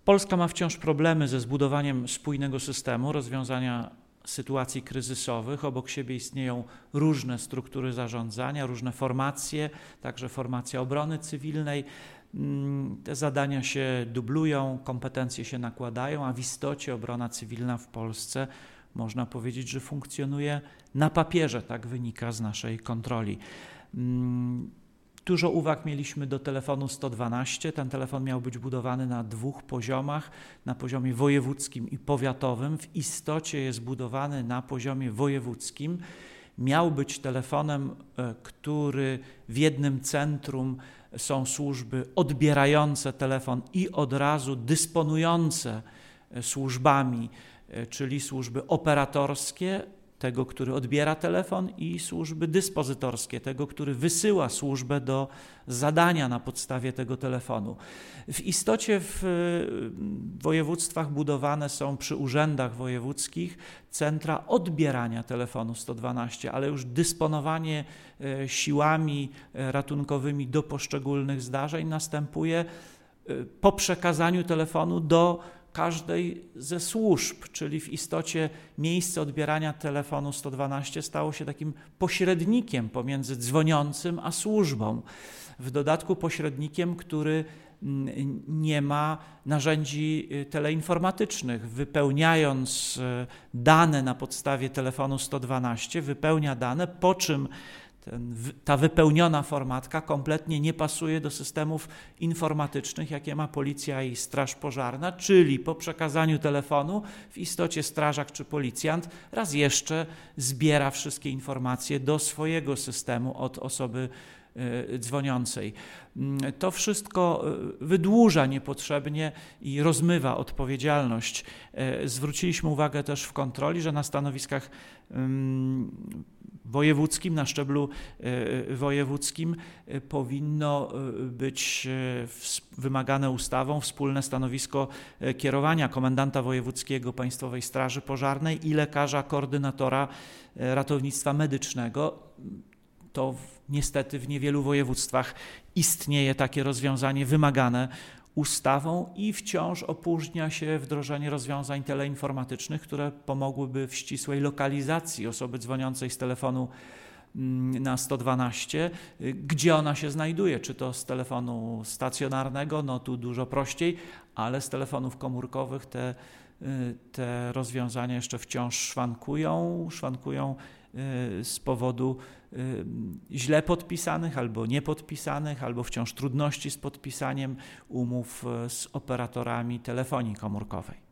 Polska ma wciąż problemy ze zbudowaniem spójnego systemu rozwiązania sytuacji kryzysowych. Obok siebie istnieją różne struktury zarządzania, różne formacje, także formacja obrony cywilnej. Te zadania się dublują, kompetencje się nakładają, a w istocie obrona cywilna w Polsce można powiedzieć, że funkcjonuje na papierze, tak wynika z naszej kontroli. Dużo uwag mieliśmy do telefonu 112. Ten telefon miał być budowany na 2 poziomach, na poziomie wojewódzkim i powiatowym. W istocie jest budowany na poziomie wojewódzkim. Miał być telefonem, który w jednym centrum są służby odbierające telefon i od razu dysponujące służbami, czyli służby operatorskie, tego, który odbiera telefon, i służby dyspozytorskie, tego, który wysyła służbę do zadania na podstawie tego telefonu. W istocie w województwach budowane są przy urzędach wojewódzkich centra odbierania telefonu 112, ale już dysponowanie siłami ratunkowymi do poszczególnych zdarzeń następuje po przekazaniu telefonu do każdej ze służb, czyli w istocie miejsce odbierania telefonu 112 stało się takim pośrednikiem pomiędzy dzwoniącym a służbą. W dodatku pośrednikiem, który nie ma narzędzi teleinformatycznych. Wypełniając dane na podstawie telefonu 112, wypełnia dane, po czym ta wypełniona formatka kompletnie nie pasuje do systemów informatycznych, jakie ma policja i straż pożarna, czyli po przekazaniu telefonu w istocie strażak czy policjant raz jeszcze zbiera wszystkie informacje do swojego systemu od osoby dzwoniącej. To wszystko wydłuża niepotrzebnie i rozmywa odpowiedzialność. Zwróciliśmy uwagę też w kontroli, że na stanowiskach wojewódzkim, na szczeblu wojewódzkim powinno być wymagane ustawą wspólne stanowisko kierowania komendanta wojewódzkiego Państwowej Straży Pożarnej i lekarza koordynatora ratownictwa medycznego. To niestety w niewielu województwach istnieje takie rozwiązanie wymagane ustawą i wciąż opóźnia się wdrożenie rozwiązań teleinformatycznych, które pomogłyby w ścisłej lokalizacji osoby dzwoniącej z telefonu na 112, gdzie ona się znajduje, czy to z telefonu stacjonarnego, no tu dużo prościej, ale z telefonów komórkowych te rozwiązania jeszcze wciąż szwankują z powodu źle podpisanych albo niepodpisanych, albo wciąż trudności z podpisaniem umów z operatorami telefonii komórkowej.